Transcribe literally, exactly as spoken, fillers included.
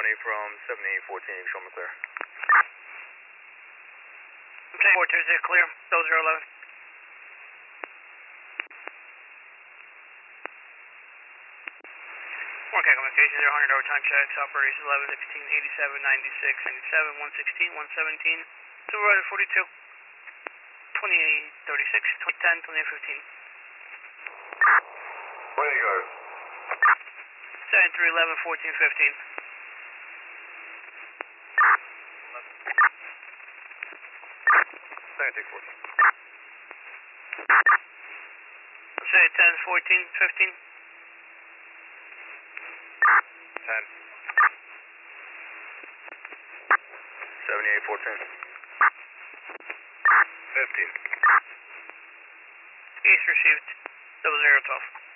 Tony from seventy-eight fourteen, show me clear. Okay, four two zero clear, double zero eleven. Okay, communication zero hundred overtime checks, operation eleven sixteen eighty-seven ninety-six ninety-seven one sixteen one seventeen, supervisor forty-two twenty-eight thirty-six twenty ten twenty-eight fifteen. twenty guards. seventy-three eleven fourteen fifteen. seventy-six fourteen. Say ten fourteen fifteen. ten. seventy-eight fourteen. fifteen. East received double zero twelve.